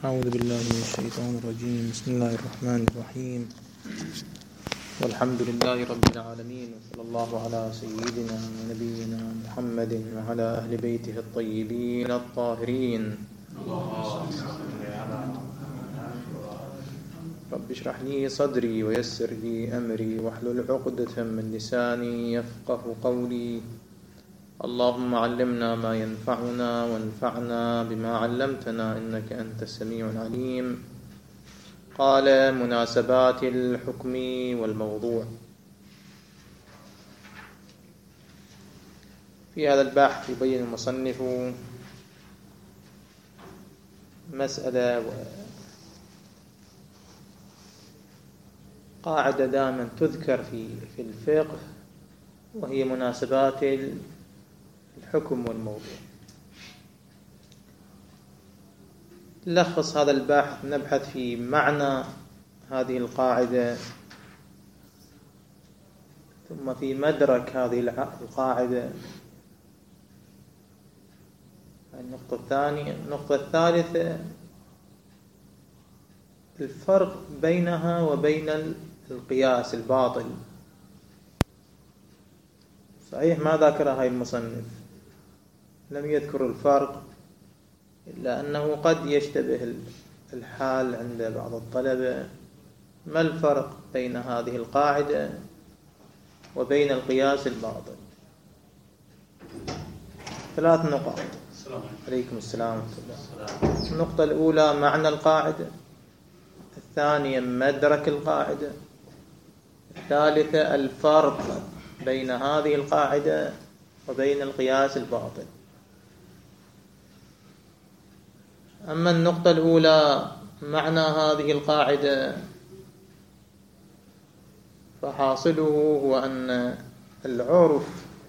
أعوذ بالله من الشيطان الرجيم. بسم الله الرحمن الرحيم، والحمد لله رب العالمين، وصلى الله على سيدنا ونبينا محمد وعلى أهل بيته الطيبين الطاهرين. رب اشرح لي صدري ويسر لي أمري واحلل عقدة من لساني يفقه قولي. اللهم علمنا ما ينفعنا وانفعنا بما علمتنا إنك أنت السميع العليم. قال: مناسبات الحكم والموضوع. في هذا البحث يبين المصنف مسألة قاعدة دائما تذكر في الفقه، وهي مناسبات الحكم والموضوع. نلخص هذا البحث، نبحث في معنى هذه القاعدة، ثم في مدرك هذه القاعدة. النقطة الثانية. النقطة الثالثة: الفرق بينها وبين القياس الباطل. صحيح ما ذكرها المصنف، لم يذكر الفرق، إلا أنه قد يشتبه الحال عند بعض الطلبة. ما الفرق بين هذه القاعدة وبين القياس الباطل؟ 3 نقاط. عليكم السلام ورحمة الله. النقطة الأولى: معنى القاعدة. الثانية: مدرك القاعدة. الثالثة: الفرق بين هذه القاعدة وبين القياس الباطل. أما النقطة الأولى، معنى هذه القاعدة، فحاصله هو أن العرف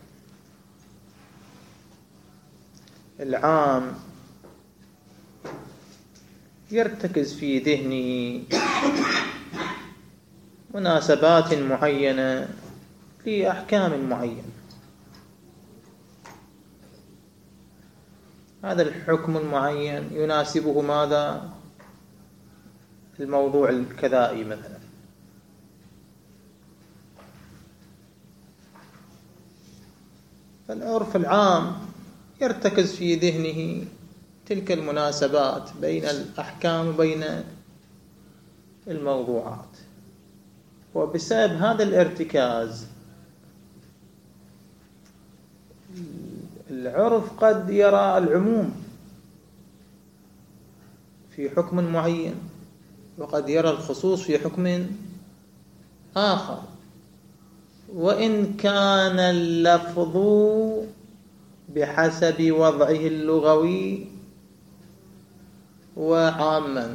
العام يرتكز في ذهنه مناسبات معينة لأحكام معينة. هذا الحكم المعين يناسبه ماذا؟ الموضوع الكذائي مثلا. فالعرف العام يرتكز في ذهنه تلك المناسبات بين الأحكام وبين الموضوعات، وبسبب هذا الارتكاز العرف قد يرى العموم في حكم معين، وقد يرى الخصوص في حكم آخر، وإن كان اللفظ بحسب وضعه اللغوي وعاما،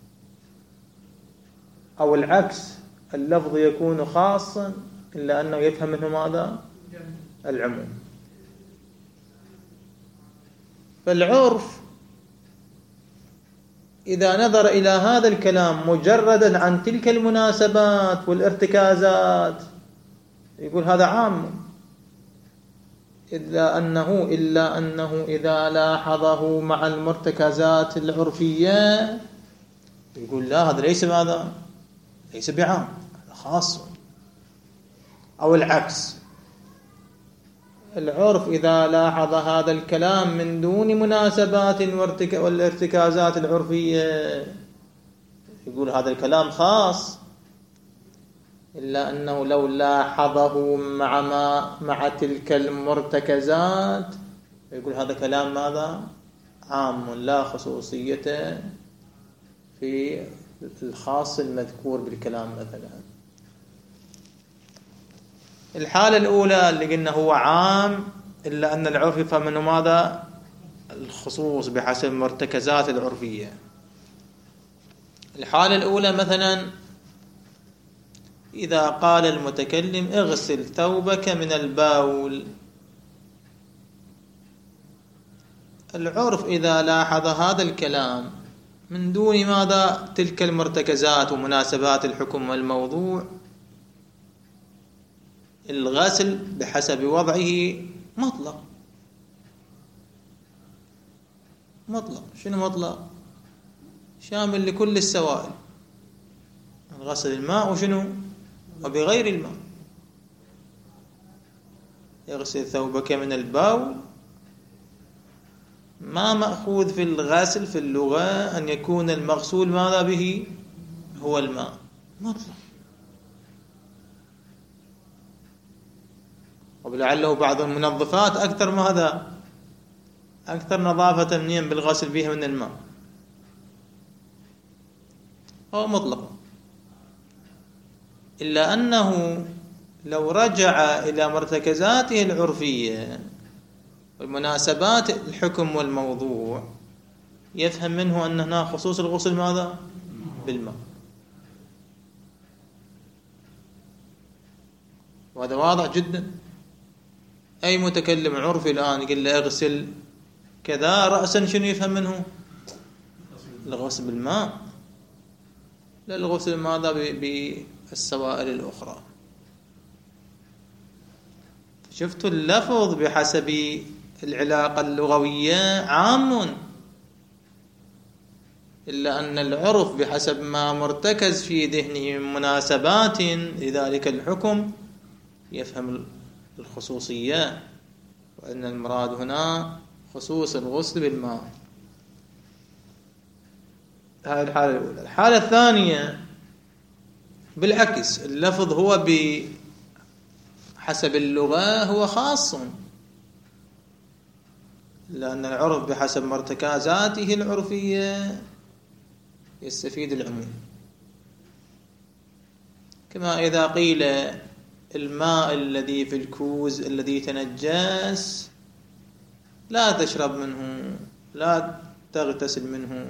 أو العكس، اللفظ يكون خاصا إلا أنه يفهم منه ماذا؟ العموم. فالعرف إذا نظر إلى هذا الكلام مجردا عن تلك المناسبات والارتكازات يقول هذا عام، إلا أنه إذا لاحظه مع المرتكزات العرفية يقول لا، هذا ليس ماذا؟ ليس بعام، هذا خاص. أو العكس، العرف إذا لاحظ هذا الكلام من دون مناسبات والارتكازات العرفية يقول هذا الكلام خاص، إلا أنه لو لاحظه مع تلك المرتكزات يقول هذا كلام ماذا؟ عام، لا خصوصية في الخاص المذكور بالكلام مثلا. الحالة الأولى اللي قلنا هو عام، إلا أن العرف يفهم منه ماذا؟ الخصوص بحسب المرتكزات العرفية. الحالة الأولى مثلا إذا قال المتكلم اغسل ثوبك من البول، العرف إذا لاحظ هذا الكلام من دون ماذا؟ تلك المرتكزات ومناسبات الحكم والموضوع، الغسل بحسب وضعه مطلق. مطلق. شنو مطلق؟ شامل لكل السوائل، غسل الماء وشنو وبغير الماء. يغسل ثوبك من البول، ما مأخوذ في الغسل في اللغة أن يكون المغسول ماذا به هو الماء مطلق، ولعله بعض المنظفات أكثر ماذا أكثر نظافة منين بالغسل بها من الماء، هو مطلق. إلا أنه لو رجع إلى مرتكزاته العرفية والمناسبات الحكم والموضوع يفهم منه أن هنا خصوص الغسل ماذا بالماء، وهذا واضح جدا. أي متكلم عرفي الآن يقول له اغسل كذا رأسا، شنو يفهم منه؟ الغسل بالماء، لا الغسل ماذا بالسوائل الأخرى. شفتوا اللفظ بحسب العلاقة اللغوية عام، إلا أن العرف بحسب ما مرتكز في ذهنه من مناسبات لذلك الحكم يفهم الخصوصية، وأن المراد هنا خصوص الغسل بالماء. هذه الحالة الأولى. الحالة الثانية بالعكس، اللفظ هو بحسب اللغة هو خاص، لأن العرف بحسب مرتكزاته العرفية يستفيد العموم. كما إذا قيل الماء الذي في الكوز الذي تنجس لا تشرب منه، لا تغتسل منه.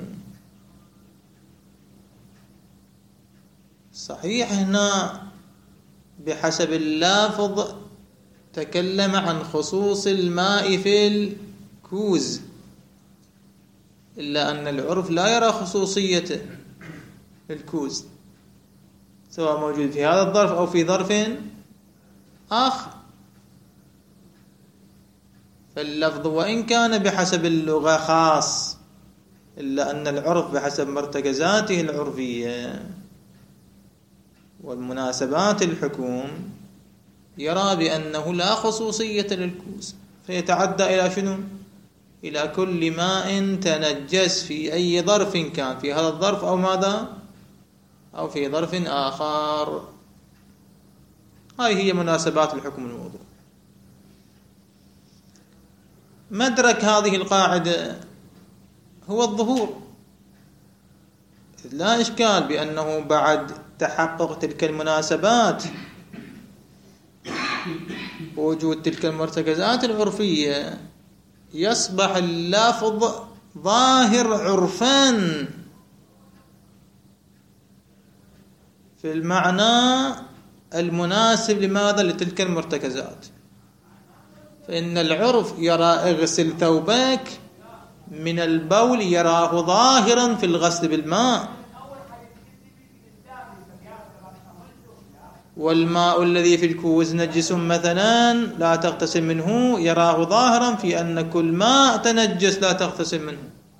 صحيح هنا بحسب اللافظ تكلم عن خصوص الماء في الكوز، إلا أن العرف لا يرى خصوصيته في الكوز، سواء موجود في هذا الظرف أو في ظرف آخر. فاللفظ وإن كان بحسب اللغة خاص، إلا أن العرف بحسب مرتكزاته العرفية والمناسبات الحكوم يرى بأنه لا خصوصية للكوز، فيتعدى إلى شنو؟ إلى كل ماء تنجس في أي ظرف كان، في هذا الظرف أو ماذا أو في ظرف آخر. هذه هي مناسبات الحكم الموضوع. مدرك هذه القاعدة هو الظهور، لا إشكال بأنه بعد تحقق تلك المناسبات ووجود تلك المرتكزات العرفية يصبح اللفظ ظاهر عرفا في المعنى المناسب لماذا لتلك المرتكزات. فإن العرف يرى اغسل ثوبك من البول يراه ظاهرا في الغسل بالماء، والماء الذي في الكوز نجس مثلا لا تغتسل منه يراه ظاهرا في أن كل ماء تنجس لا تغتسل منه.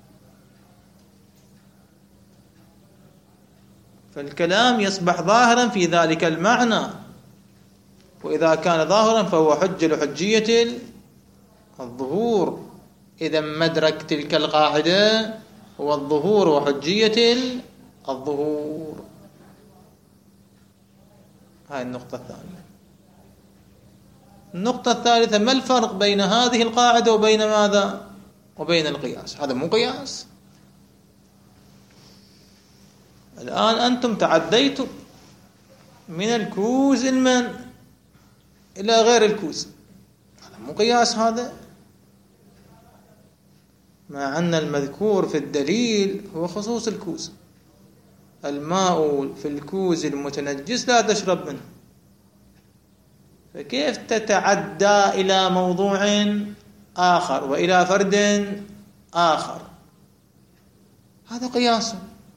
فالكلام يصبح ظاهرا في ذلك المعنى، وإذا كان ظاهرا فهو حجة لحجية الظهور. إذا مدرك تلك القاعدة هو الظهور وحجية الظهور. هاي النقطة الثانية. النقطة الثالثة: ما الفرق بين هذه القاعدة وبين ماذا؟ وبين القياس. هذا مو قياس. الآن أنتم تعديتم من الكوز المن إلى غير الكوز، هذا مو قياس. هذا مع أن المذكور في الدليل هو خصوص الكوز. الماء في الكوز المتنجس لا تشرب منه، فكيف تتعدى إلى موضوع آخر وإلى فرد آخر؟ هذا قياس.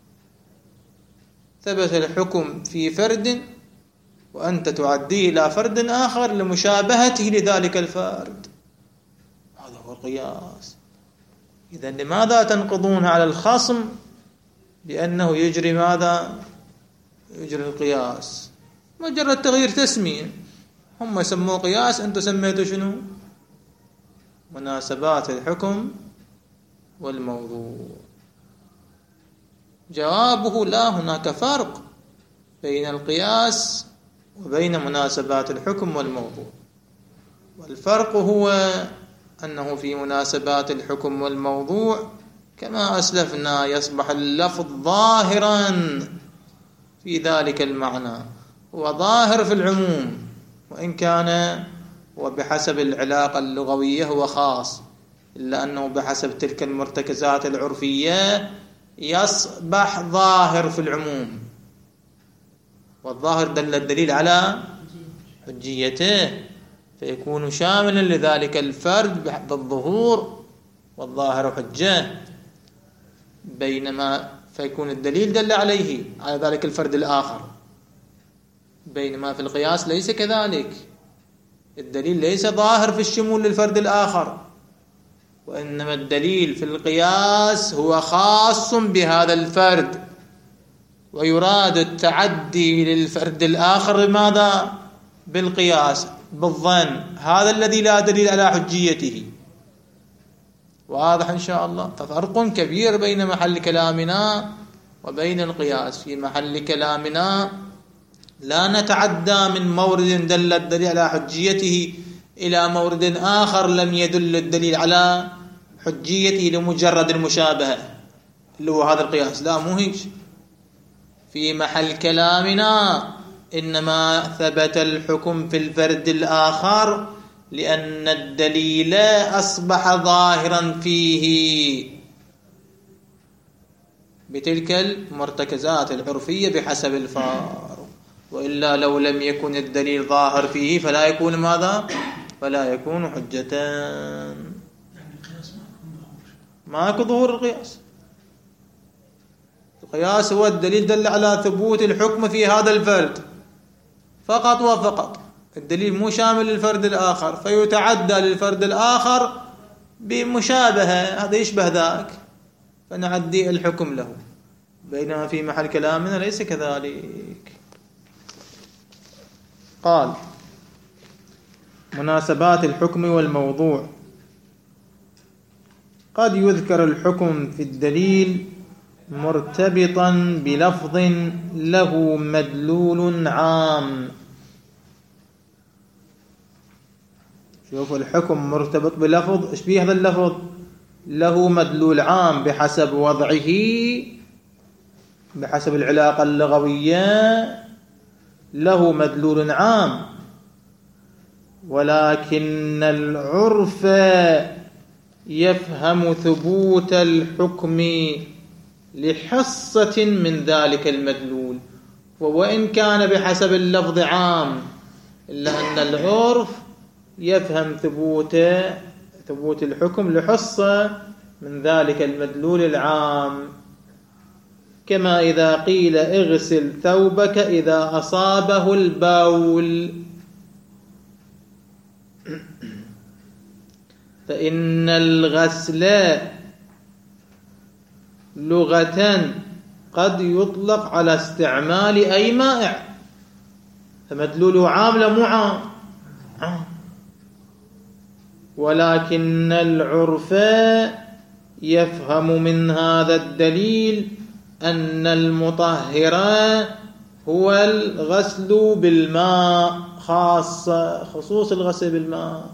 ثبت الحكم في فرد وأنت تعديه إلى فرد آخر لمشابهته لذلك الفرد، هذا هو القياس. إذن لماذا تنقضون على الخصم لأنه يجري ماذا؟ يجري القياس، مجرد تغيير تسمية. هم يسموه قياس، أنتم سميتوا شنو؟ مناسبات الحكم والموضوع. جوابه لا، هناك فرق بين القياس وبين مناسبات الحكم والموضوع. والفرق هو أنه في مناسبات الحكم والموضوع كما أسلفنا يصبح اللفظ ظاهرا في ذلك المعنى، هو ظاهر في العموم، وإن كان وبحسب العلاقة اللغوية هو خاص، إلا أنه بحسب تلك المرتكزات العرفية يصبح ظاهر في العموم. والظاهر دل الدليل على حجيته، فيكون شاملا لذلك الفرد بالظهور، والظاهر حجة. بينما فيكون الدليل دل عليه على ذلك الفرد الآخر، بينما في القياس ليس كذلك. الدليل ليس ظاهر في الشمول للفرد الآخر، وإنما الدليل في القياس هو خاص بهذا الفرد، ويراد التعدي للفرد الآخر بماذا؟ بالقياس، بالظن، هذا الذي لا دليل على حجيته. واضح إن شاء الله؟ ففرق كبير بين محل كلامنا وبين القياس. في محل كلامنا لا نتعدى من مورد دل الدليل على حجيته إلى مورد آخر لم يدل الدليل على حجيته لمجرد المشابهة اللي هو هذا القياس. لا، مو هيك. في محل كلامنا إنما ثبت الحكم في الفرد الآخر لأن الدليل أصبح ظاهرا فيه بتلك المرتكزات العرفية بحسب الفارق. وإلا لو لم يكن الدليل ظاهر فيه فلا يكون ماذا؟ فلا يكون حجة. ماكو ظهور القياس. القياس هو الدليل دل على ثبوت الحكم في هذا الفرد فقط وفقط، الدليل مو شامل للفرد الآخر، فيتعدى للفرد الآخر بمشابهة، هذا يشبه ذاك فنعدي الحكم له. بينما في محل كلامنا ليس كذلك. قال: مناسبات الحكم والموضوع. قد يذكر الحكم في الدليل مرتبطا بلفظ له مدلول عام. شوفوا، الحكم مرتبط بلفظ، ايش بيه هذا اللفظ؟ له مدلول عام بحسب وضعه، بحسب العلاقة اللغوية له مدلول عام، ولكن العرف يفهم ثبوت الحكم لحصة من ذلك المدلول، وإن كان بحسب اللفظ عام إلا أن العرف يفهم ثبوت الحكم لحصة من ذلك المدلول العام. كما إذا قيل اغسل ثوبك إذا أصابه البول، فإن الغسل لغة قد يطلق على استعمال أي مائع، فمدلوله عام لا مو عام، ولكن العرف يفهم من هذا الدليل أن المطهر هو الغسل بالماء، خصوص الغسل بالماء.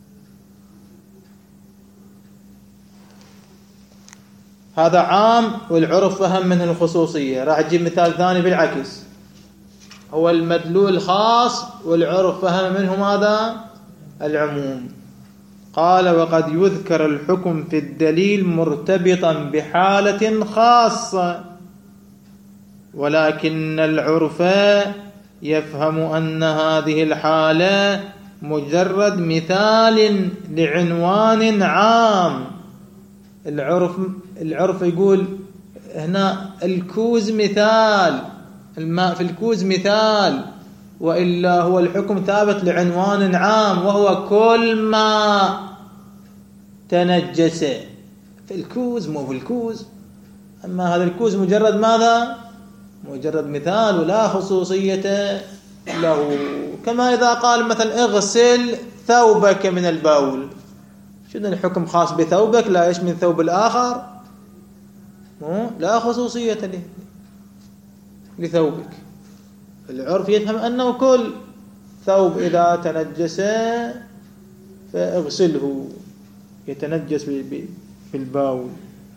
هذا عام والعرف فهم منه الخصوصية. راح أجيب مثال ثاني بالعكس، هو المدلول خاص والعرف فهم منه ماذا؟ العموم. قال: وقد يذكر الحكم في الدليل مرتبطا بحالة خاصة، ولكن العرف يفهم أن هذه الحالة مجرد مثال لعنوان عام. العرف يقول هنا الكوز مثال، الماء في الكوز مثال، وإلا هو الحكم ثابت لعنوان عام وهو كل ما تنجس في الكوز، مو في الكوز، أما هذا الكوز مجرد ماذا؟ مجرد مثال ولا خصوصية له. كما إذا قال مثلا اغسل ثوبك من البول، شنو الحكم خاص بثوبك لا يشمل ثوب الآخر؟ لا خصوصية لثوبك. العرف يفهم أنه كل ثوب إذا تنجس فاغسله، يتنجس بالبول.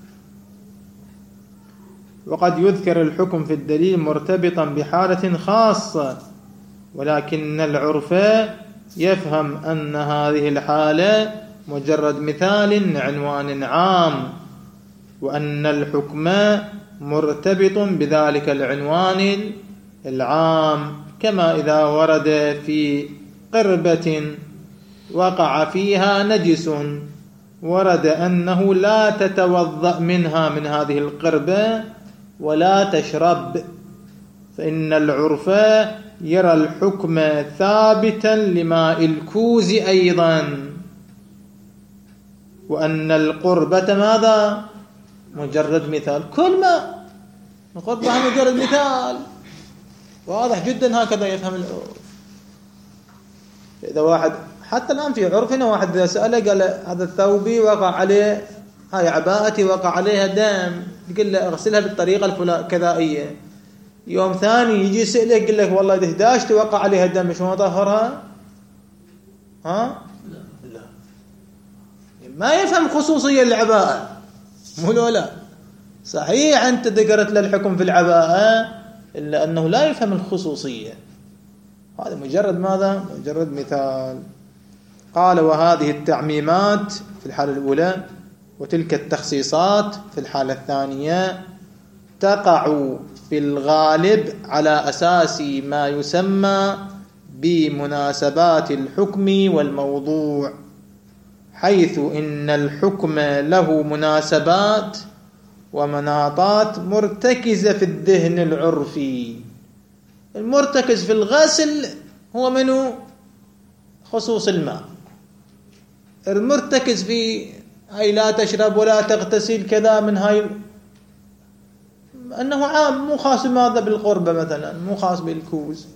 وقد يذكر الحكم في الدليل مرتبطا بحالة خاصة، ولكن العرف يفهم أن هذه الحالة مجرد مثال عنوان عام، وأن الحكم مرتبط بذلك العنوان العام. كما إذا ورد في قربة وقع فيها نجس، ورد أنه لا تتوضأ منها من هذه القربة ولا تشرب، فإن العرف يرى الحكم ثابتا لماء الكوز أيضا، وأن القربة ماذا؟ مجرد مثال. كل ما القربة مجرد مثال، واضح جدا هكذا يفهم العرف. إذا واحد حتى الآن في عرفنا واحد إذا سأله قال هذا ثوبي وقع عليه، هاي عباءتي وقع عليها دم، يقول له اغسلها بالطريقة الكذائية. يوم ثاني يجي يسألك يقول لك والله إذا 11 وقع عليها دم شلون أطهرها؟ لا، ما يفهم خصوصية العباءة. مو لا صحيح أنت ذكرت له الحكم في العباءة، إلا أنه لا يفهم الخصوصية. هذا مجرد ماذا؟ مجرد مثال. قال وهذه التعميمات في الحالة الأولى وتلك التخصيصات في الحالة الثانية تقع في الغالب على أساس ما يسمى بمناسبات الحكم والموضوع، حيث إن الحكم له مناسبات ومناطات مرتكزة في الذهن العرفي. المرتكز في الغسل هو منه خصوص الماء، المرتكز في هاي لا تشرب ولا تغتسل كذا من هاي أنه عام، مو خاص ماذا بالقربة مثلا، مو خاص بالكوز.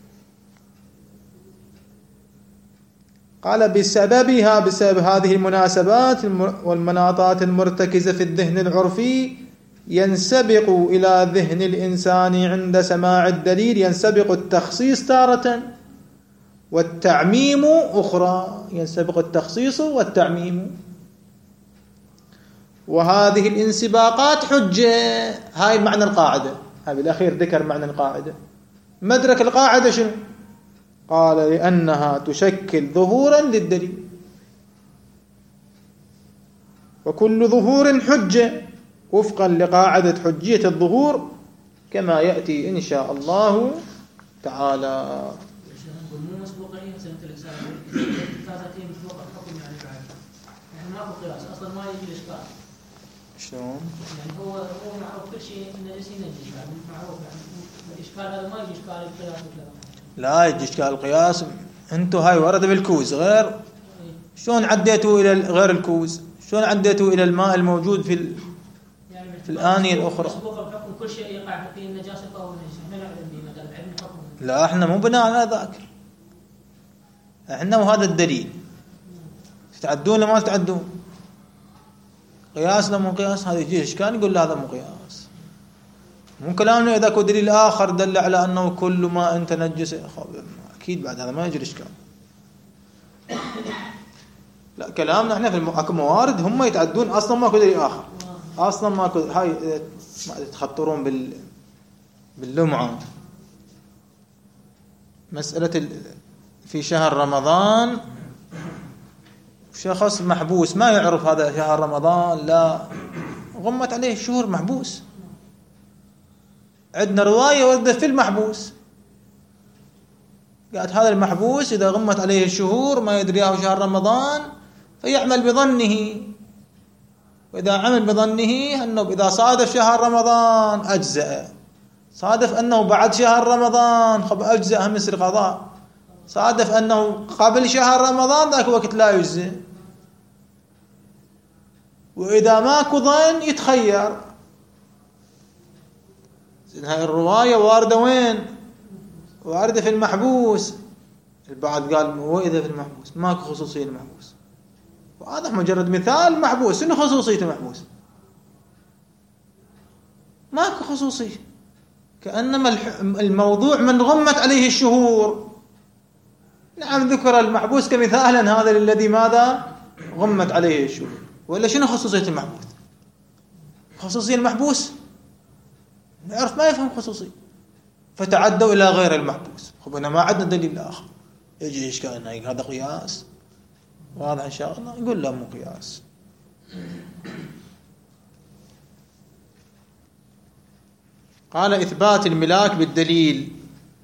قال بسبب هذه المناسبات والمناطات المرتكزة في الذهن العرفي ينسبق إلى ذهن الإنسان عند سماع الدليل، ينسبق التخصيص تارة والتعميم أخرى، ينسبق التخصيص والتعميم. وهذه الانسباقات حجة. هاي معنى القاعدة، هاي بالأخير ذكر معنى القاعدة. مدرك القاعدة شنو؟ قال لأنها تشكل ظهورا للدليل، وكل ظهور حجة وفقا لقاعدة حجية الظهور كما يأتي إن شاء الله تعالى. شلون؟ يعني هو معروف كل شيء نجس ينجس، يعني معروف يعني الإشكال هذا ما يجي إشكال القياس وكذا. لا يجي إشكال القياس. أنتوا هاي ورد بالكوز غير، شلون عديتوا إلى غير الكوز؟ شلون عديتوا إلى الماء الموجود في الآنية الأخرى؟ الحكم كل شيء يقع فيه النجاسة أو النجس، إحنا نعلم به مثلا علم الحكم. لا إحنا مو بناء على ذاك، إحنا وهذا الدليل. تتعدون ولا ما تتعدون؟ قياس لا مو قياس، هذا يجي إشكال يقول لا هذا مو قياس. مو كلامنا إذا كان دليل آخر دل على أنه كل ما أنت نجس، أكيد بعد هذا ما يجري إشكال. لا كلامنا إحنا في أكو موارد هم يتعدون أصلا ما كل دليل آخر، أصلا ما كل هاي ما تخطرون باللمعة. مسألة في شهر رمضان شخص محبوس ما يعرف هذا شهر رمضان، لا غمت عليه الشهور محبوس. عندنا رواية وردت في المحبوس، قالت هذا المحبوس إذا غمت عليه الشهور ما يدري شهر رمضان فيعمل بظنه، وإذا عمل بظنه أنه إذا صادف شهر رمضان أجزأ، صادف أنه بعد شهر رمضان أجزأ مثل القضاء، صادف أنه قبل شهر رمضان ذاك وقت لا يجزئ. وإذا ماكو ظن يتخير، هاي الرواية واردة وين؟ واردة في المحبوس. البعض قال وإذا في المحبوس ماكو خصوصية المحبوس، وهذا مجرد مثال. محبوس شنو خصوصية المحبوس؟ ماكو خصوصية، كأنما الموضوع من غمت عليه الشهور. نعم ذكر المحبوس كمثالا هذا الذي ماذا؟ غمت عليه الشهور. ولا شنو خصوصية المحبوس؟ خصوصية المحبوس نعرف ما يفهم خصوصية، فتعدوا إلى غير المحبوس. هنا ما عندنا دليل آخر. يجي إشكال هذا قياس واضح إن شاء الله، يقول لا مو قياس. قال إثبات الملاك بالدليل.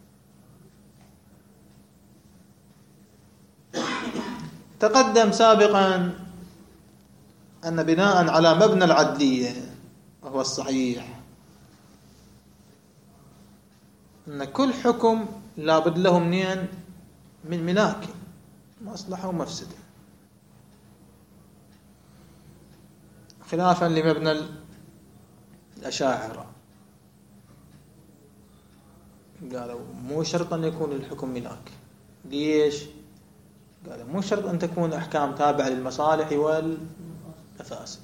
تقدم سابقا أن بناء على مبنى العدلية وهو الصحيح أن كل حكم لابد له منين؟ من ملاك، مصلحة ومفسدة، خلافا لمبنى الأشاعرة. قالوا مو شرط أن يكون الحكم ملاك. ليش؟ قالوا مو شرط أن تكون أحكام تابعة للمصالح والمفاسد،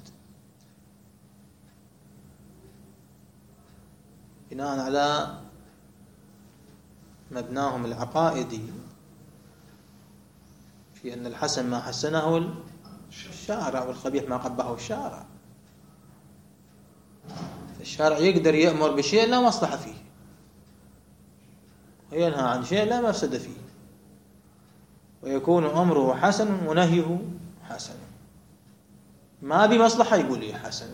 بناء على مبناهم العقائدي في أن الحسن ما حسنه الشارع والقبيح ما قبحه الشارع. الشارع يقدر يأمر بشيء لا مصلحة فيه، وينهى عن شيء لا مفسد فيه، ويكون أمره حسن ونهيه حسن. ما بمصلحة يقول لي حسن.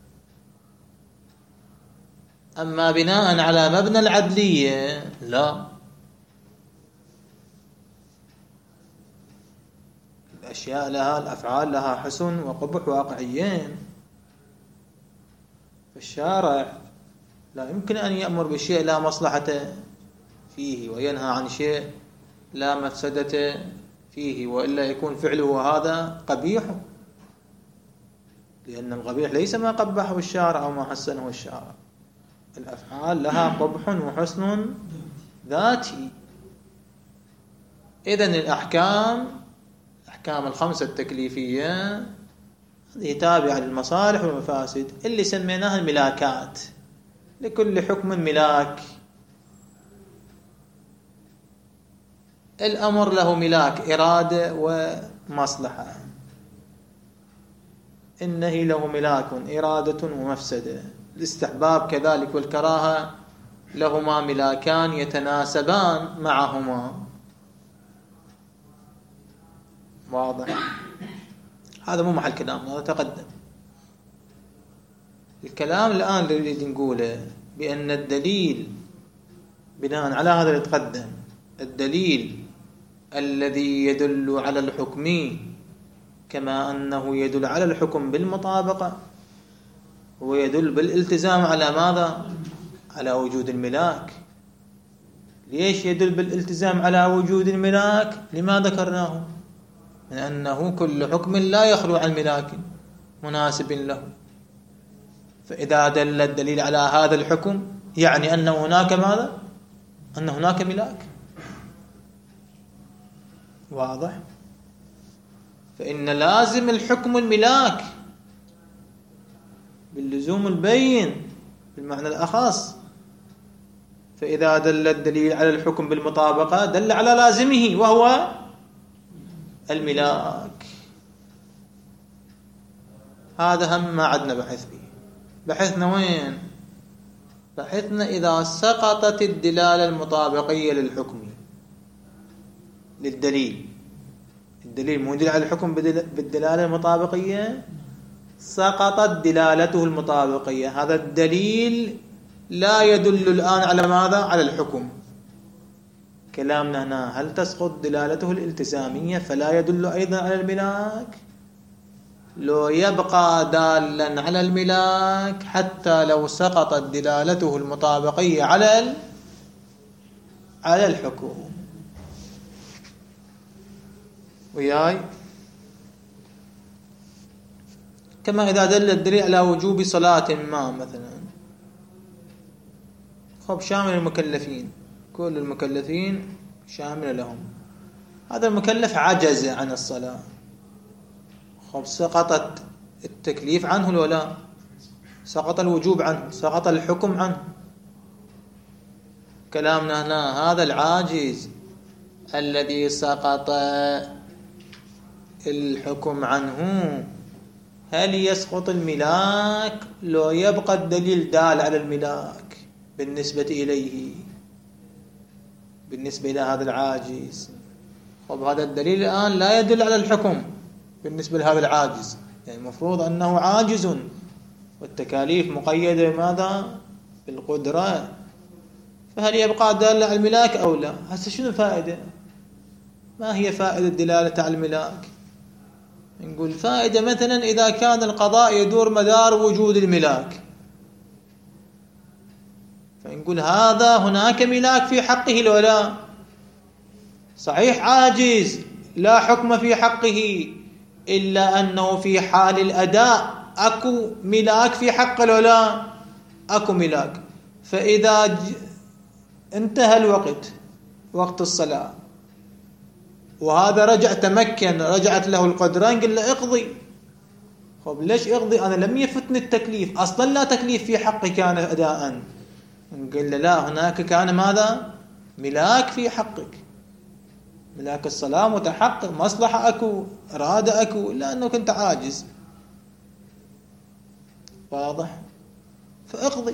أما بناء على مبنى العدلية لا، الأشياء لها، الأفعال لها حسن وقبح واقعيين. فالشارع لا يمكن أن يأمر بشيء لا مصلحة فيه وينهى عن شيء لا مفسدة فيه، وإلا يكون فعله هذا قبيح، لأن القبيح ليس ما قبحه الشارع أو ما حسنه الشارع. الأفعال لها قبح وحسن ذاتي. إذن الأحكام الخمسة التكليفية هذه تابعة للمصالح والمفاسد اللي سميناها الملاكات. لكل حكم ملاك. الأمر له ملاك إرادة ومصلحة، النهي له ملاك إرادة ومفسدة، الاستحباب كذلك والكراهة لهما ملاكان يتناسبان معهما. واضح؟ هذا مو محل كلام، هذا تقدم. الكلام الآن اللي نقوله بأن الدليل بناء على هذا اللي تقدم، الدليل الذي يدل على الحكم كما أنه يدل على الحكم بالمطابقة، هو يدل بالالتزام على ماذا؟ على وجود الملاك. ليش يدل بالالتزام على وجود الملاك؟ لما ذكرناه من أنه كل حكم لا يخلو عن ملاك مناسب له. فإذا دل الدليل على هذا الحكم يعني أن هناك ماذا؟ أن هناك ملاك. واضح؟ فإن لازم الحكم الملاك باللزوم البين بالمعنى الأخص. فإذا دل الدليل على الحكم بالمطابقة دل على لازمه وهو الملاك. هذا هم ما عدنا بحث به. بحثنا وين؟ بحثنا إذا سقطت الدلالة المطابقية للحكم للدليل. الدليل مو يدل على الحكم بالدلالة المطابقية، سقطت دلالته المطابقية. هذا الدليل لا يدل الآن على ماذا؟ على الحكم. كلامنا هنا هل تسقط دلالته الالتزامية فلا يدل أيضا على الملاك؟ لو يبقى دالا على الملاك حتى لو سقطت دلالته المطابقية على الحكم. وياي كما إذا دل الدليل على وجوب صلاة ما مثلا، خب شامل المكلفين، كل المكلفين شامل لهم. هذا المكلف عجز عن الصلاة، خب سقطت التكليف عنه ولا سقط الوجوب عنه، سقط الحكم عنه. كلامنا هنا هذا العاجز الذي سقط الحكم عنه، هل يسقط الملاك لو يبقى الدليل دال على الملاك بالنسبة إليه، بالنسبة إلى هذا العاجز؟ طب هذا الدليل الآن لا يدل على الحكم بالنسبة لهذا العاجز، يعني المفروض أنه عاجز والتكاليف مقيدة بماذا؟ بالقدرة، فهل يبقى دالة على الملاك أو لا؟ هسه شنو الفائدة؟ ما هي فائدة دلالة على الملاك؟ نقول فائدة مثلا إذا كان القضاء يدور مدار وجود الملاك، فنقول هذا هناك ملاك في حقه لو لا؟ صحيح عاجز لا حكم في حقه، إلا أنه في حال الأداء أكو ملاك في حقه لو لا؟ أكو ملاك. فإذا انتهى الوقت، وقت الصلاة، وهذا رجع تمكن، رجعت له القدرة، نقول له اقضي. خب ليش اقضي؟ أنا لم يفتني التكليف، أصلا لا تكليف في حقي كان أداء. نقول له لا، هناك كان ماذا؟ ملاك في حقك، ملاك الصلاة متحقق، مصلحة أكو، إرادة أكو، إلا أنه كنت عاجز. واضح؟ فاقضي.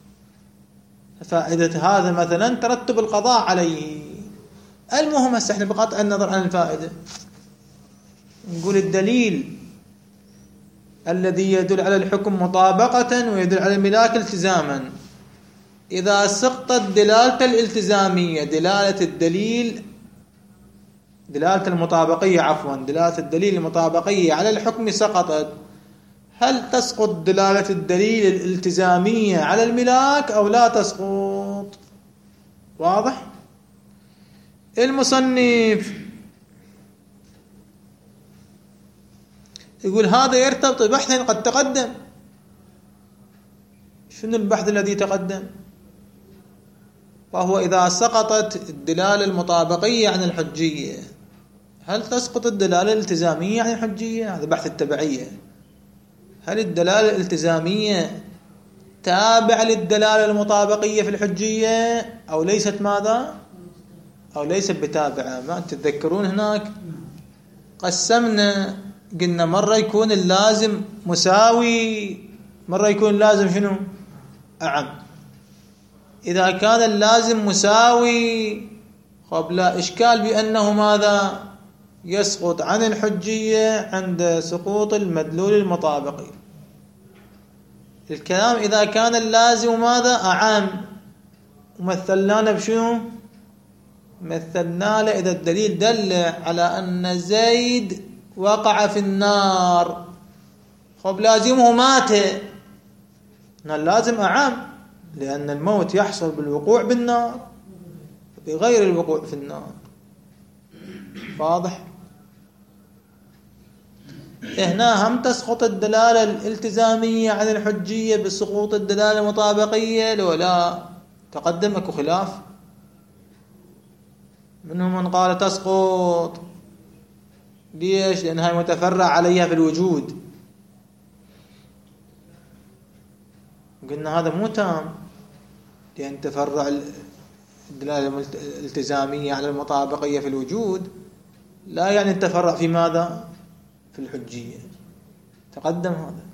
فائدة هذا مثلا ترتب القضاء عليه. المهم هسه احنا بقطع النظر عن الفائدة نقول الدليل الذي يدل على الحكم مطابقة ويدل على الملاك التزاما، إذا سقطت دلالة الالتزامية، دلالة الدليل، دلالة المطابقية عفوا، دلالة الدليل المطابقية على الحكم سقطت، هل تسقط دلالة الدليل الالتزامية على الملاك أو لا تسقط؟ واضح؟ المصنف يقول هذا يرتبط ببحث قد تقدم. شنو البحث الذي تقدم؟ وهو إذا سقطت الدلالة المطابقية عن الحجية، هل تسقط الدلالة الالتزامية عن الحجية؟ هذا بحث التبعية. هل الدلالة الالتزامية تابعة للدلالة المطابقية في الحجية أو ليست ماذا؟ أو ليست بتابعة؟ ما تتذكرون هناك قسمنا، قلنا مرة يكون اللازم مساوي، مرة يكون اللازم شنو؟ أعم. إذا كان اللازم مساوي خب لا إشكال بأنه ماذا؟ يسقط عن الحجية عند سقوط المدلول المطابقي. الكلام إذا كان اللازم ماذا؟ أعم. ومثلنا بشنو؟ مثلنا له إذا الدليل دل على أن زيد وقع في النار، خب لازمه مات، اللازم أعم، لأن الموت يحصل بالوقوع بالنار بغير الوقوع في النار. واضح؟ هنا هم تسقط الدلالة الالتزامية عن الحجية بسقوط الدلالة المطابقية لو لا؟ تقدم اكو خلاف، منهم من قال تسقط. ليش؟ لأنها متفرع عليها في الوجود. قلنا هذا مو تام، لأن تفرع الدلالة الالتزامية على المطابقية في الوجود لا يعني التفرع في ماذا؟ في الحجية. تقدم هذا.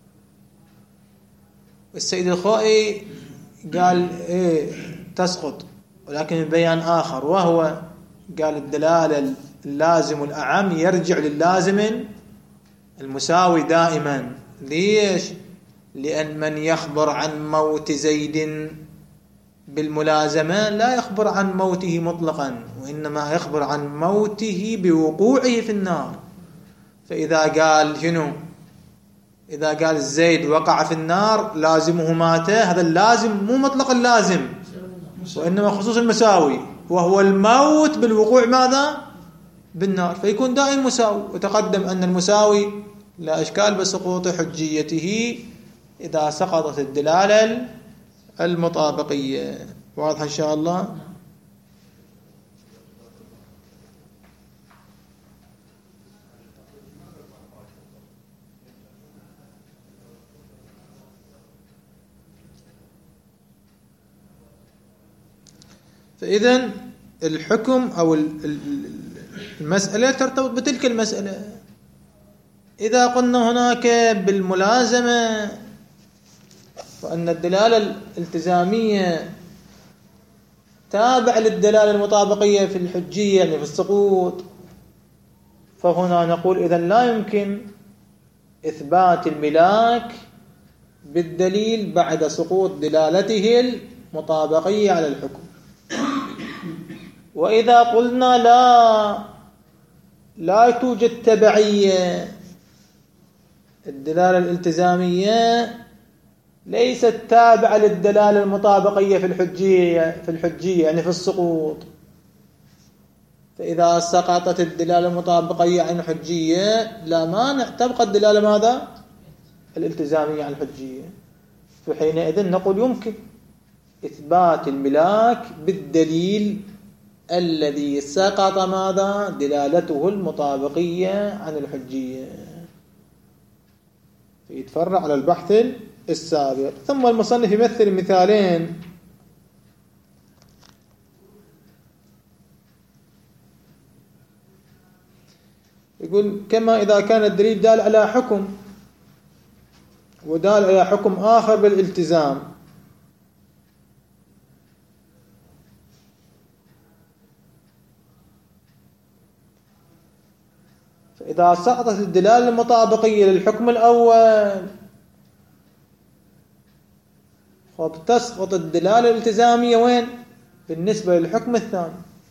السيد الخوئي قال إيه تسقط، ولكن البيان آخر، وهو قال الدلالة اللازم الأعم يرجع للازم المساوي دائما. ليش؟ لأن من يخبر عن موت زيد بالملازمة لا يخبر عن موته مطلقا، وإنما يخبر عن موته بوقوعه في النار. فإذا قال شنو؟ إذا قال زيد وقع في النار لازمه مات، هذا اللازم مو مطلق اللازم، وإنما خصوص المساوي، وهو الموت بالوقوع ماذا؟ بالنار، فيكون دائما مساوي. وتقدم أن المساوي لا إشكال بسقوط حجيته إذا سقطت الدلالة المطابقية. واضح إن شاء الله؟ فإذن الحكم أو المسألة ترتبط بتلك المسألة. إذا قلنا هناك بالملازمة وأن الدلالة الالتزامية تابع للدلالة المطابقية في الحجية يعني في السقوط، فهنا نقول إذن لا يمكن إثبات الملاك بالدليل بعد سقوط دلالته المطابقية على الحكم. وإذا قلنا لا توجد تبعية، الدلالة الالتزامية ليست تابعة للدلالة المطابقية في الحجية يعني في السقوط، فإذا سقطت الدلالة المطابقية عن الحجية لا مانع تبقى الدلالة ماذا؟ الالتزامية عن الحجية. فحينئذ نقول يمكن إثبات الملاك بالدليل الذي سقط ماذا؟ دلالته المطابقية عن الحجية. يتفرع على البحث السابق. ثم المصنف يمثل مثالين يقول كما إذا كان الدليل دال على حكم ودال على حكم آخر بالالتزام، فإذا سقطت الدلالة المطابقية للحكم الأول تسقط الدلالة الالتزامية وين؟ بالنسبة للحكم الثاني.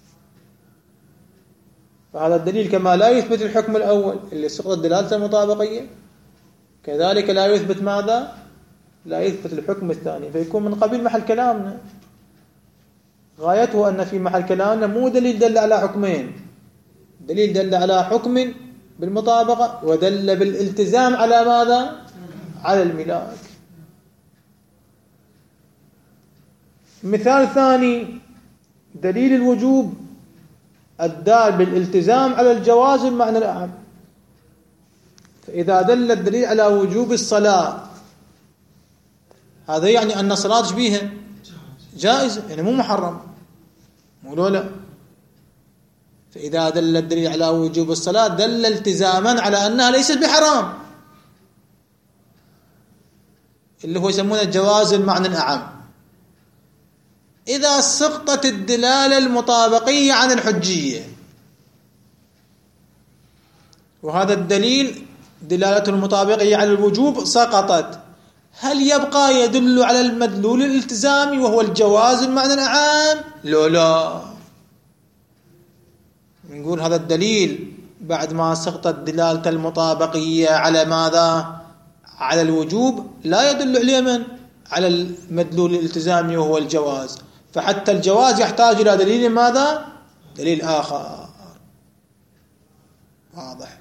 فهذا الدليل كما لا يثبت الحكم الأول اللي سقطت دلالته المطابقية، كذلك لا يثبت ماذا؟ لا يثبت الحكم الثاني، فيكون من قبيل محل كلامنا. غايته أن في محل كلامنا مو دليل دل على حكمين، دليل دل على حكم بالمطابقة ودل بالالتزام على ماذا؟ على الملاك. مثال ثاني دليل الوجوب الدال بالالتزام على الجواز المعنى الأعم. فإذا دل الدليل على وجوب الصلاة هذا يعني أن الصلاة بها جائزة يعني مو محرم، مو لا. فإذا دل الدليل على وجوب الصلاة دل التزاما على أنها ليست بحرام، اللي هو يسمونه الجواز المعنى الأعم. إذا سقطت الدلالة المطابقية عن الحجية وهذا الدليل دلالته المطابقية على الوجوب سقطت، هل يبقى يدل على المدلول الالتزامي وهو الجواز المعنى الأعم؟ لا. نقول هذا الدليل بعد ما سقطت دلالة المطابقية على ماذا؟ على الوجوب لا يدل عليه من؟ على المدلول الالتزامي وهو الجواز، فحتى الجواز يحتاج إلى دليل ماذا؟ دليل آخر. واضح؟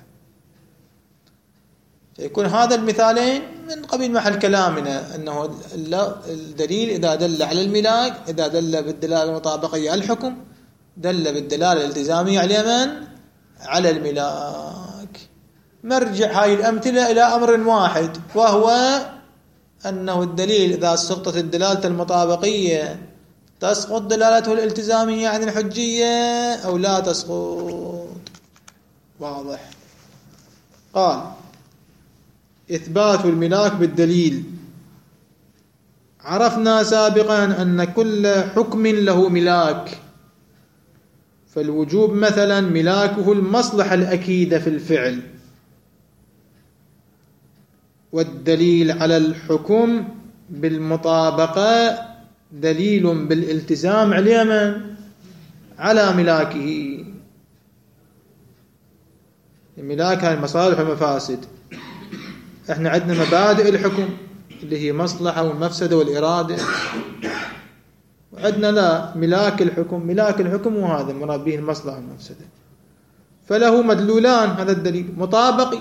فيكون هذا المثالين من قبيل محل كلامنا أنه الدليل إذا دل على الملاك، إذا دل بالدلالة المطابقية على الحكم، دل بالدلالة الالتزامية على من؟ على الملاك. مرجع هاي الأمثلة إلى أمر واحد، وهو أنه الدليل إذا سقطت الدلالة المطابقية تسقط دلالته الالتزامية عن الحجية أو لا تسقط. واضح؟ قال إثبات الملاك بالدليل. عرفنا سابقا أن كل حكم له ملاك، فالوجوب مثلا ملاكه المصلحة الأكيدة في الفعل، والدليل على الحكم بالمطابقة دليل بالالتزام على من؟ على ملاكه. الملاك هاي المصالح والمفاسد. احنا عندنا مبادئ الحكم اللي هي مصلحة والمفسدة والإرادة، وعندنا لا ملاك الحكم. ملاك الحكم وهذا المراد به المصلحة والمفسدة، فله مدلولان هذا الدليل، مطابقي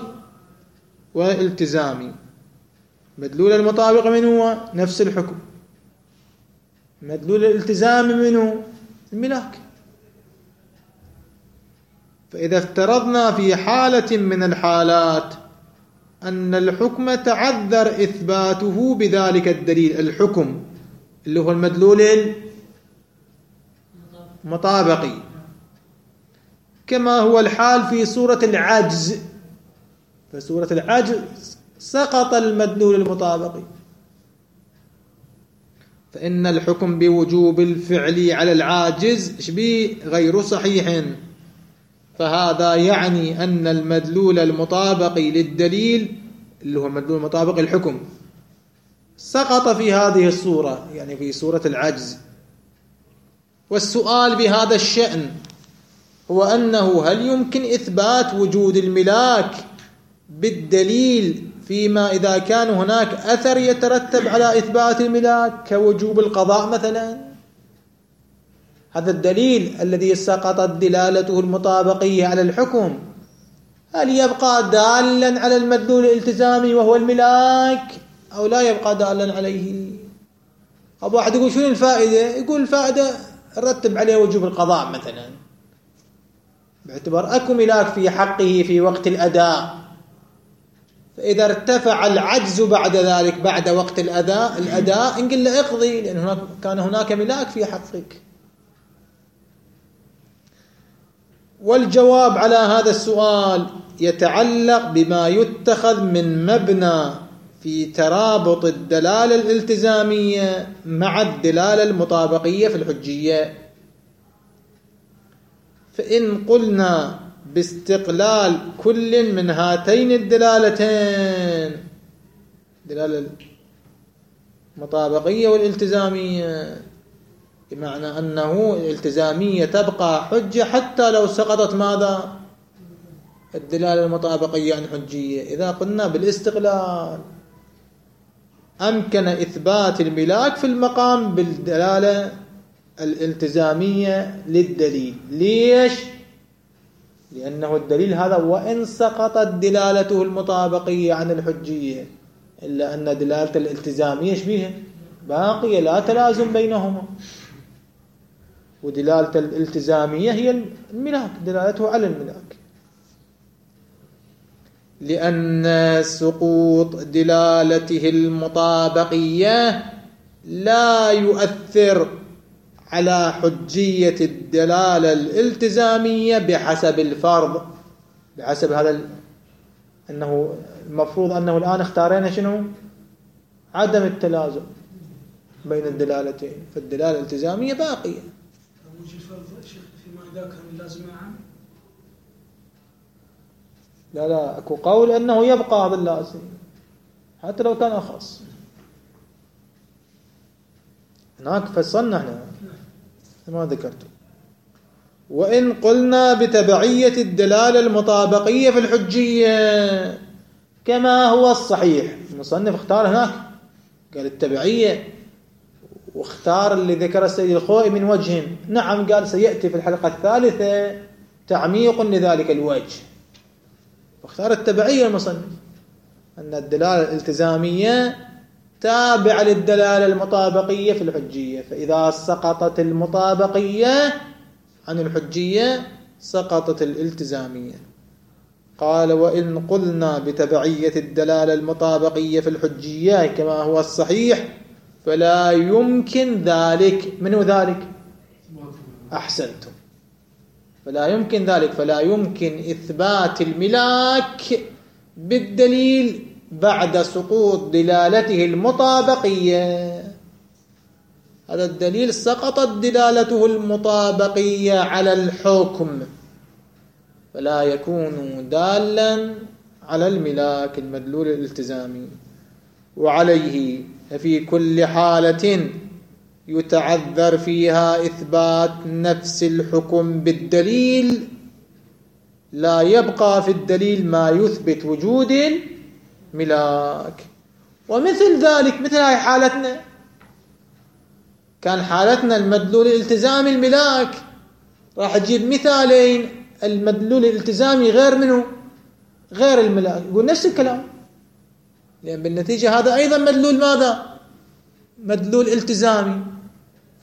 والتزامي. مدلول المطابق من هو؟ نفس الحكم، مدلول الالتزام منه الملاك. فإذا افترضنا في حالة من الحالات أن الحكم تعذر إثباته بذلك الدليل، الحكم اللي هو المدلول المطابقي، كما هو الحال في صورة العجز. في صورة العجز سقط المدلول المطابقي، فإن الحكم بوجوب الفعل على العاجز غير صحيح. فهذا يعني أن المدلول المطابقي للدليل اللي هو المدلول المطابقي الحكم سقط في هذه الصورة، يعني في صورة العجز. والسؤال بهذا الشأن هو أنه هل يمكن إثبات وجود الملاك بالدليل فيما إذا كان هناك أثر يترتب على إثبات الملاك كوجوب القضاء مثلا؟ هذا الدليل الذي سقطت دلالته المطابقية على الحكم هل يبقى دالا على المدلول الالتزامي وهو الملاك أو لا يبقى دالا عليه؟ أبو واحد يقول شنو الفائدة؟ يقول الفائدة نرتب عليه وجوب القضاء مثلا، باعتبار أكو ملاك في حقه في وقت الأداء، فإذا ارتفع العجز بعد ذلك بعد وقت الأداء نقول له اقضي، لأن كان هناك ملاك في حقك. والجواب على هذا السؤال يتعلق بما يتخذ من مبنى في ترابط الدلالة الالتزامية مع الدلالة المطابقية في الحجية. فإن قلنا باستقلال كل من هاتين الدلالتين، الدلالة المطابقية والالتزامية، بمعنى أنه الالتزامية تبقى حجة حتى لو سقطت ماذا؟ الدلالة المطابقية عن حجية. إذا قلنا بالاستقلال أمكن إثبات الملاك في المقام بالدلالة الالتزامية للدليل. ليش؟ لأنه الدليل هذا وإن سقطت دلالته المطابقية عن الحجية إلا أن دلالة الالتزامية شبيهة باقية، لا تلازم بينهما، ودلالة الالتزامية هي الملاك، دلالته على الملاك. لأن سقوط دلالته المطابقية لا يؤثر على حجية الدلالة الالتزامية بحسب الفرض، بحسب هذا أنه المفروض أنه الآن اختارينا شنو؟ عدم التلازم بين الدلالتين، فالدلالة الالتزامية باقية. وجه الفرض فيما إذا كان لازم عام؟ لا أكو قول أنه يبقى هذا اللازم حتى لو كان أخص. هناك فصلنا احنا ما ذكرته. وإن قلنا بتبعية الدلالة المطابقية في الحجية كما هو الصحيح، المصنف اختار هناك قال التبعية، واختار اللي ذكر السيد الخوئي من وجه. نعم قال سيأتي في الحلقة الثالثة تعميق لذلك الوجه، واختار التبعية المصنف أن الدلالة الالتزامية تابعة للدلالة المطابقية في الحجية، فإذا سقطت المطابقية عن الحجية سقطت الالتزامية. قال وإن قلنا بتبعية الدلالة المطابقية في الحجية كما هو الصحيح فلا يمكن ذلك. منو ذلك؟ أحسنتم، فلا يمكن ذلك، فلا يمكن إثبات الملاك بالدليل بعد سقوط دلالته المطابقية. هذا الدليل سقطت دلالته المطابقية على الحكم، فلا يكون دالا على الملاك المدلول الالتزامي. وعليه في كل حالة يتعذر فيها إثبات نفس الحكم بالدليل، لا يبقى في الدليل ما يثبت وجود الملاك. ومثل ذلك مثل هاي حالتنا، كان حالتنا المدلول الالتزامي الملاك، راح تجيب مثالين المدلول الالتزامي غير منه، غير الملاك، يقول نفس الكلام، لأن بالنتيجة هذا أيضا مدلول ماذا؟ مدلول التزامي.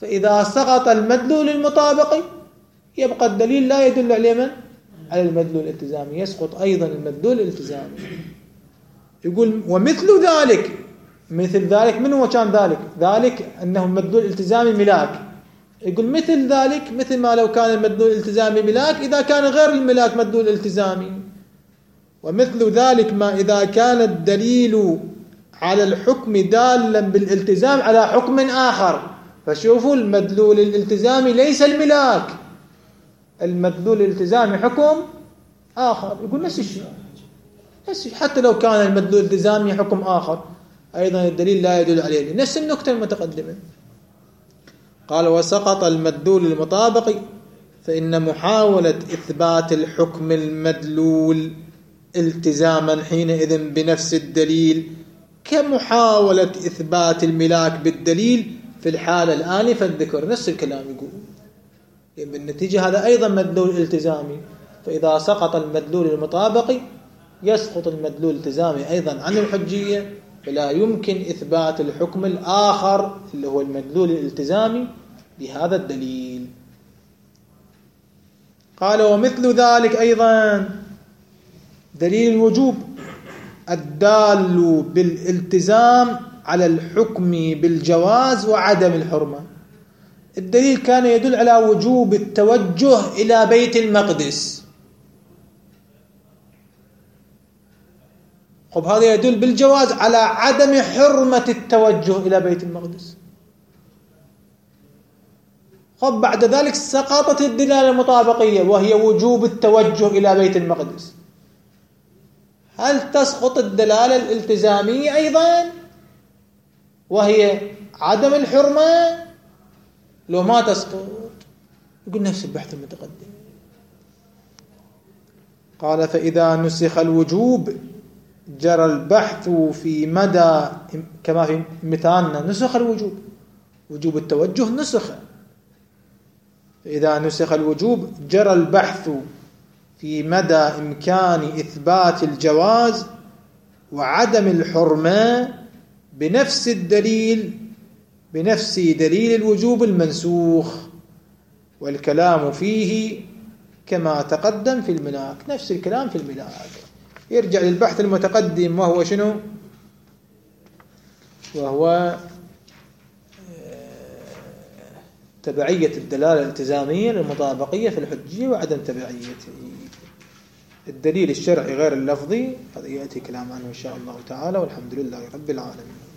فإذا سقط المدلول المطابقي يبقى الدليل لا يدل على من؟ على المدلول الالتزامي، يسقط أيضا المدلول الالتزامي. يقول ومثل ذلك، مثل ذلك من هو كان ذلك؟ ذلك أنه المدلول الالتزامي ملاك. يقول مثل ذلك مثل ما لو كان المدلول الالتزامي ملاك إذا كان غير الملاك مدلول التزامي. ومثل ذلك ما إذا كان الدليل على الحكم دالا بالالتزام على حكم آخر. فشوفوا المدلول الالتزامي ليس الملاك، المدلول الالتزامي حكم آخر. يقول نفس الشيء، حتى لو كان المدلول الالتزامي حكم آخر أيضا الدليل لا يدل عليه، نفس النكتة المتقدمة. قال وسقط المدلول المطابقي فإن محاولة إثبات الحكم المدلول التزاما حينئذ بنفس الدليل كمحاولة إثبات الملاك بالدليل في الحالة الآنفة الذكر. نفس الكلام يقول بالنتيجة هذا أيضا مدلول التزامي. فإذا سقط المدلول المطابقي يسقط المدلول الالتزامي أيضا عن الحجية، فلا يمكن إثبات الحكم الآخر اللي هو المدلول الالتزامي بهذا الدليل. قال ومثل ذلك أيضا دليل الوجوب الدال بالالتزام على الحكم بالجواز وعدم الحرمة. الدليل كان يدل على وجوب التوجه إلى بيت المقدس، طب هذا يدل بالجواز على عدم حرمة التوجه إلى بيت المقدس. طب بعد ذلك سقطت الدلالة المطابقية وهي وجوب التوجه إلى بيت المقدس. هل تسقط الدلالة الالتزامية أيضا وهي عدم الحرمة؟ لو ما تسقط يقول نفس البحث المتقدم. قال فإذا نسخ الوجوب جرى البحث في مدى، كما في مثالنا نسخ الوجوب، وجوب التوجه نسخ. فإذا نسخ الوجوب جرى البحث في مدى إمكان إثبات الجواز وعدم الحرمة بنفس الدليل، بنفس دليل الوجوب المنسوخ، والكلام فيه كما تقدم في الملاك. نفس الكلام في الملاك. يرجع للبحث المتقدم وهو شنو؟ وهو تبعية الدلالة الالتزامية للمطابقية في الحجية وعدم تبعيته. الدليل الشرعي غير اللفظي هذا يأتي كلام عنه إن شاء الله تعالى، والحمد لله رب العالمين.